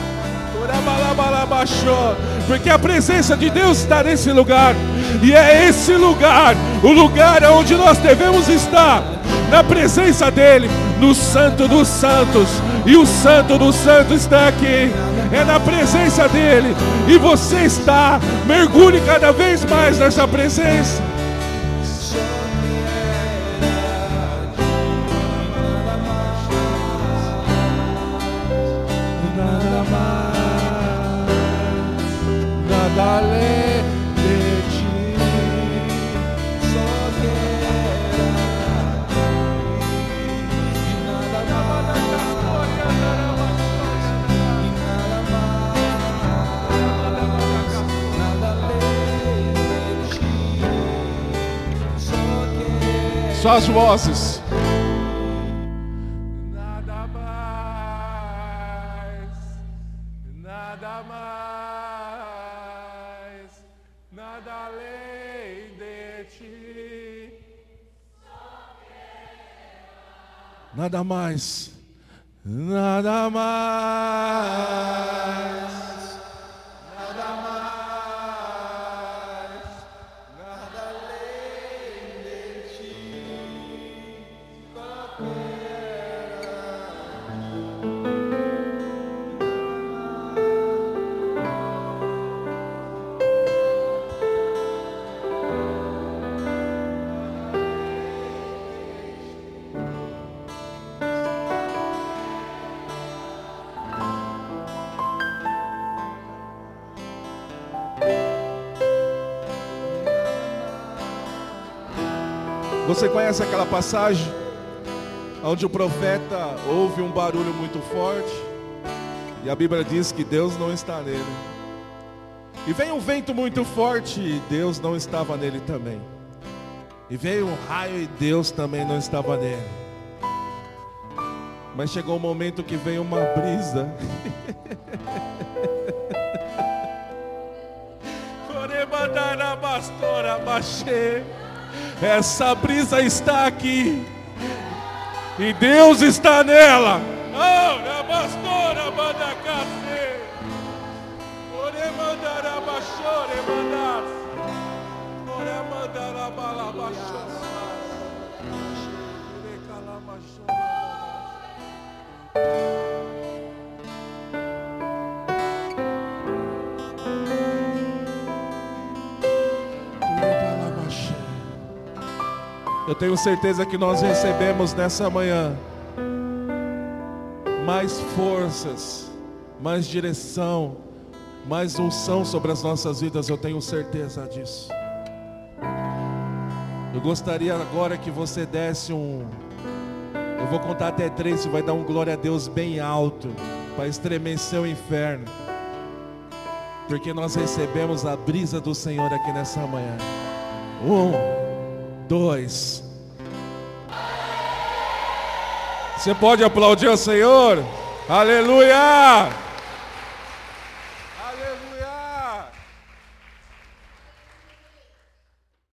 Porque a presença de Deus está nesse lugar. E é esse lugar, o lugar onde nós devemos estar. na presença dEle, no Santo dos Santos. E o Santo dos Santos está aqui, é na presença dEle. E você está, mergulhe cada vez mais nessa presença. Nada mais, nada além de ti, só quero e nada mais, nada além de ti, só quero. Só as vozes. Nada mais, nada mais, nada além de ti. Nada mais, nada mais, nada mais, nada além de ti. Só Você conhece aquela passagem onde o profeta ouve um barulho muito forte e a Bíblia diz que Deus não está nele. E veio um vento muito forte e Deus não estava nele também. E veio um raio e Deus também não estava nele. Mas chegou um momento que veio uma brisa. Essa brisa está aqui e Deus está nela. Oh, pastora, manda cacê. Ore mandar abaixore, mandar. Ore mandar abalabaixore. Ore calamaxore. Eu tenho certeza que nós recebemos nessa manhã mais forças, mais direção, mais unção sobre as nossas vidas. Eu tenho certeza disso. Eu gostaria agora que você desse um... Eu vou contar até três e vai dar um glória a Deus bem alto, para estremecer o inferno. Porque nós recebemos a brisa do Senhor aqui nessa manhã. Um, dois. Você pode aplaudir ao Senhor? Aleluia! Aleluia!